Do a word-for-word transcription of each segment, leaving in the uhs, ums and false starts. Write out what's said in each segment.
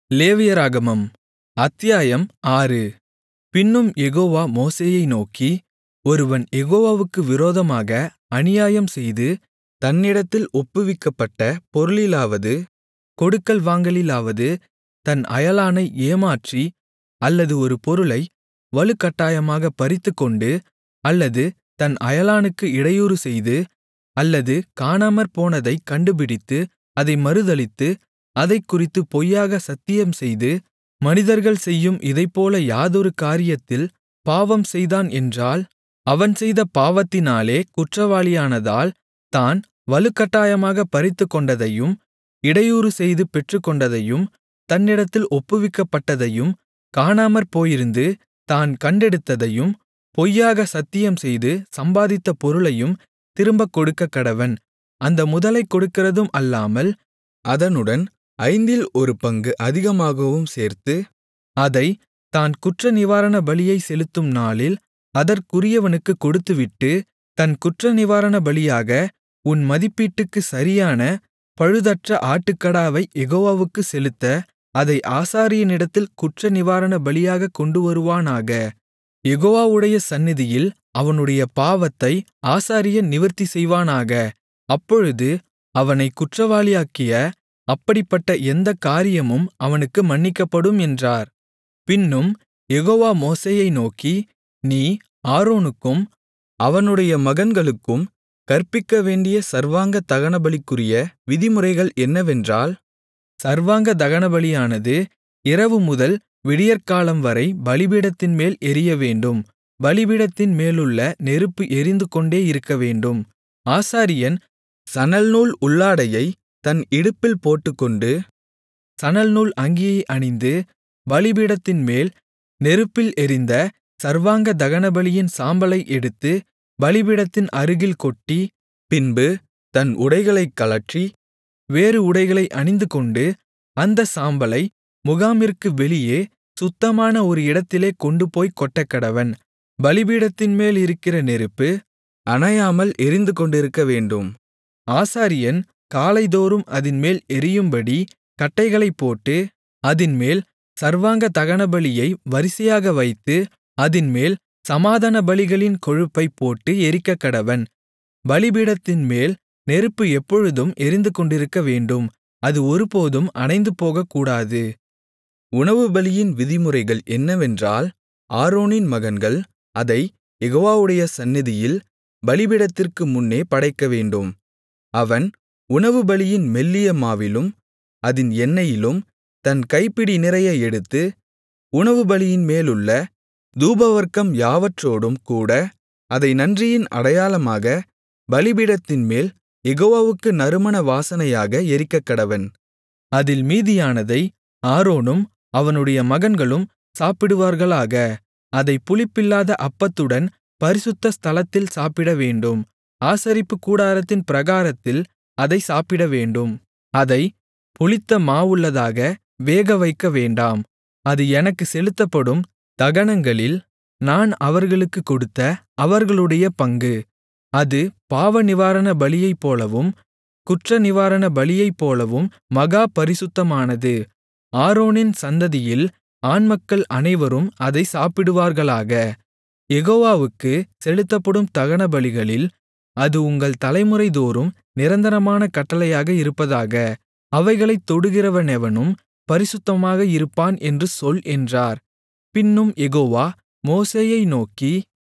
லேவியராகமம் அத்தியாயம் ஆறு பின்னும் யெகோவா மோசேயை நோக்கி ஒருவன் யெகோவாவுக்கு விரோதமாக அநியாயம் செய்து தன்னிடத்தில் ஒப்புவிக்கப்பட்ட பொருளிலாவது கொடுக்கல் வாங்கலிலாவது தன் அயலானை ஏமாற்றி அல்லது ஒரு பொருளை வலுக்கட்டாயமாகப் பறித்துக்கொண்டு அல்லது தன் அயலானுக்கு இடையூறு செய்து அல்லது காணாமற்போனதைக் கண்டுபிடித்து அதை மறுதலித்து அதைக்குறித்துப் பொய்யாகச் சத்தியம்செய்து மனிதர்கள் செய்யும் இதைப்போல யாதொரு காரியத்தில் பாவம் செய்தான் என்றால் அவன் செய்த பாவத்தினாலே குற்றவாளியானதால் தான் வலுக்கட்டாயமாகப் பறித்துக்கொண்டதையும் இடையூறு செய்து பெற்றுக்கொண்டதையும் தன்னிடத்தில் ஒப்புவிக்கப்பட்டதையும் காணாமற்போயிருந்து தான் கண்டெடுத்ததையும் பொய்யாகச் சத்தியம்செய்து சம்பாதித்த பொருளையும் திரும்பக் கொடுக்கக்கடவன். அந்த முதலைக் கொடுக்கிறதும் அல்லாமல் அதனுடன் ஐந்தில் ஒரு பங்கு அதிகமாகவும் சேர்த்து அதைத் தான் குற்றநிவாரண பலியைச் செலுத்தும் நாளில் அதற்குரியவனுக்குக் கொடுத்துவிட்டு தன் குற்றநிவாரணபலியாக உன் மதிப்பீட்டுக்குச் சரியான பழுதற்ற ஆட்டுக்கடாவைக் யெகோவாவுக்குச் செலுத்த அதை ஆசாரியனிடத்தில் குற்றநிவாரண பலியாகக் கொண்டுவருவானாக. யெகோவாவுடைய சந்நிதியில் அவனுடைய பாவத்தை ஆசாரியன் நிவிர்த்தி செய்வானாக. அப்பொழுது அவனைக் குற்றவாளியாக்கிய அப்படிப்பட்ட எந்தக் காரியமும் அவனுக்கு மன்னிக்கப்படும் என்றார். பின்னும் யெகோவா மோசேயை நோக்கி நீ ஆரோனுக்கும் அவனுடைய மகன்களுக்கும் கற்பிக்கவேண்டிய சர்வாங்க தகனபலிக்குரிய விதிமுறைகள் என்னவென்றால், சர்வாங்க தகனபலியானது இரவுமுதல் விடியற்காலம்வரை பலிபீடத்தின்மேல் எரியவேண்டும். பலிபீடத்தின் மேலுள்ள நெருப்பு எரிந்துகொண்டே இருக்கவேண்டும். ஆசாரியன் சணல்நூல் உள்ளாடையைத் தன் இடுப்பில் போட்டுக்கொண்டு சணல்நூல் அங்கியை அணிந்து பலிபீடத்தின்மேல் நெருப்பில் எரிந்த சர்வாங்க தகனபலியின் சாம்பலை எடுத்து பலிபீடத்தின் அருகில் கொட்டி, பின்பு தன் உடைகளைக் கழற்றி வேறு உடைகளை அணிந்துகொண்டு அந்தச் சாம்பலை முகாமிற்கு வெளியே சுத்தமான ஒரு இடத்திலே கொண்டுபோய்க் கொட்டக்கடவன். பலிபீடத்தின்மேலிருக்கிற நெருப்பு அணையாமல் எரிந்துகொண்டிருக்கவேண்டும். ஆசாரியன் காலைதோறும் அதின்மேல் எரியும்படி கட்டைகளைப் போட்டு அதின்மேல் சர்வாங்க தகனபலியை வரிசையாக வைத்து அதின்மேல் சமாதான பலிகளின் கொழுப்பைப் போட்டு எரிக்கக்கடவன். பலிபீடத்தின்மேல் நெருப்பு எப்பொழுதும் எரிந்துகொண்டிருக்கவேண்டும். அது ஒருபோதும் அணைந்து போகக்கூடாது. உணவுபலியின் விதிமுறைகள் என்னவென்றால், ஆரோனின் மகன்கள் அதைக் யெகோவாவுடைய சந்நிதியில் பலிபீடத்திற்கு முன்னே படைக்கவேண்டும். அவன் உணவுபலியின் மெல்லிய மாவிலும் அதின் எண்ணெயிலும் தன் கைப்பிடி நிறைய எடுத்து உணவுபலியின் மேலுள்ள தூபவர்க்கம் யாவற்றோடும் கூட அதை நன்றியின் அடையாளமாக பலிபீடத்தின்மேல் யெகோவாவுக்கு நறுமண வாசனையாக எரிக்கக்கடவன். அதில் மீதியானதை ஆரோனும் அவனுடைய மகன்களும் சாப்பிடுவார்களாக. அதைப் புளிப்பில்லாத அப்பத்துடன் பரிசுத்த ஸ்தலத்தில் சாப்பிடவேண்டும். ஆசரிப்புக் கூடாரத்தின் பிராகாரத்தில் அதை சாப்பிடவேண்டும். அதைப் புளித்த மாவுள்ளதாக வேகவைக்க வேண்டாம். அது எனக்குச் செலுத்தப்படும் தகனங்களில் நான் அவர்களுக்குக் கொடுத்த அவர்களுடைய பங்கு. அது பாவநிவாரண பலியைப்போலவும் குற்றநிவாரண பலியைப்போலவும் மகா பரிசுத்தமானது. ஆரோனின் சந்ததியில் ஆண்மக்கள் அனைவரும் அதை சாப்பிடுவார்களாக. யெகோவாவுக்குச் செலுத்தப்படும் தகனபலிகளில் அது உங்கள் தலைமுறைதோறும் நிரந்தரமான கட்டளையாக இருப்பதாக. அவைகளைத் தொடுகிறவனெவனும் பரிசுத்தமாக இருப்பான் என்று சொல் என்றார். பின்னும் யெகோவா மோசேயை நோக்கி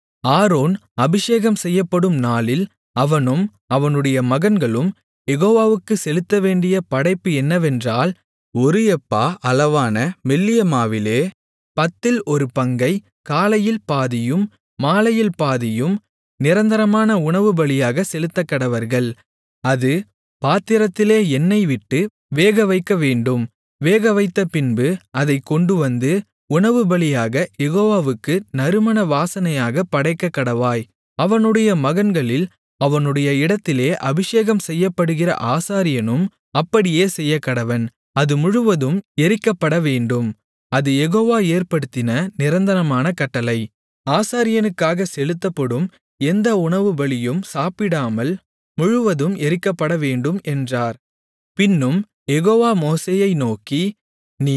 ஆரோன் அபிஷேகம் செய்யப்படும் நாளில் அவனும் அவனுடைய மகன்களும் யெகோவாவுக்குச் செலுத்தவேண்டிய படைப்பு என்னவென்றால், ஒரு எப்பா அளவான மெல்லிய மாவிலே பத்தில் ஒரு பங்கைக் காலையில் பாதியும் மாலையில் பாதியும் நிரந்தரமான உணவுபலியாகச் செலுத்தக்கடவர்கள். அது பாத்திரத்திலே எண்ணெய் விட்டு வேகவைக்கவேண்டும். வேகவைத்த பின்பு அதைக் கொண்டுவந்து உணவுபலியாக யெகோவாவுக்கு நறுமண வாசனையாகப் படைக்கக்கடவாய். அவனுடைய மகன்களில் அவனுடைய இடத்திலே அபிஷேகம் செய்யப்படுகிற ஆசாரியனும் அப்படியே செய்யக்கடவன். அது முழுவதும் எரிக்கப்படவேண்டும். அது யெகோவா ஏற்படுத்தின நிரந்தரமான கட்டளை. ஆசாரியனுக்காகச் செலுத்தப்படும் எந்த உணவுபலியும் சாப்பிடாமல் முழுவதும் எரிக்கப்படவேண்டும் என்றார். பின்னும் யெகோவா மோசேயை நோக்கி நீ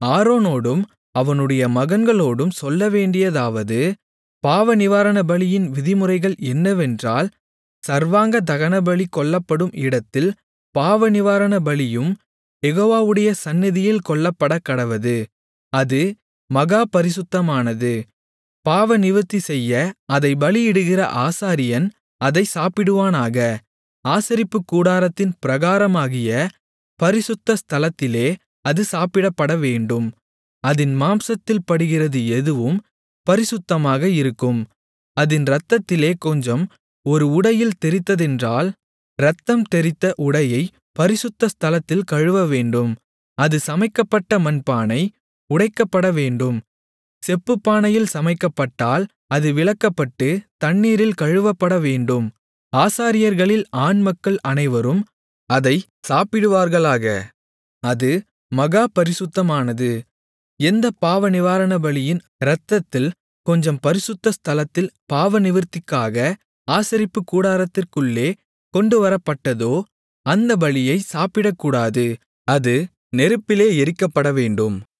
ஆரோனோடும் அவனுடைய மகன்களோடும் சொல்லவேண்டியதாவது, பாவநிவாரணபலியின் விதிமுறைகள் என்னவென்றால், சர்வாங்க தகனபலி கொல்லப்படும் இடத்தில் பாவநிவாரணபலியும் யெகோவாவுடைய சந்நிதியில் கொல்லப்படக்கடவது. அது மகா பரிசுத்தமானது. பாவநிவிர்த்தி செய்ய அதைப் பலியிடுகிற ஆசாரியன் அதை சாப்பிடுவானாக. ஆசரிப்புக்கூடாரத்தின் பிராகாரமாகிய பரிசுத்த ஸ்தலத்திலே அது சாப்பிடப்படவேண்டும். அதின் மாம்சத்தில் படுகிறது எதுவும் பரிசுத்தமாக இருக்கும். அதின் இரத்தத்திலே கொஞ்சம் ஒரு உடையில் தெறித்ததென்றால், இரத்தம் தெறித்த உடையைப் பரிசுத்த ஸ்தலத்தில் கழுவவேண்டும். அது சமைக்கப்பட்ட மண்பானை உடைக்கப்படவேண்டும். செப்புப்பானையில் சமைக்கப்பட்டால் அது விலக்கப்பட்டு தண்ணீரில் கழுவப்படவேண்டும். ஆசாரியர்களில் ஆண்மக்கள் அனைவரும் அதைச் சாப்பிடுவார்களாக. அது மகா பரிசுத்தமானது. எந்தப் பாவநிவாரணபலியின் இரத்தத்தில் கொஞ்சம் பரிசுத்த ஸ்தலத்தில் பாவநிவிர்த்திக்காக ஆசரிப்புக்கூடாரத்திற்குள்ளே கொண்டுவரப்பட்டதோ, அந்த பலியைச் சாப்பிடக்கூடாது. அது நெருப்பிலே எரிக்கப்படவேண்டும்.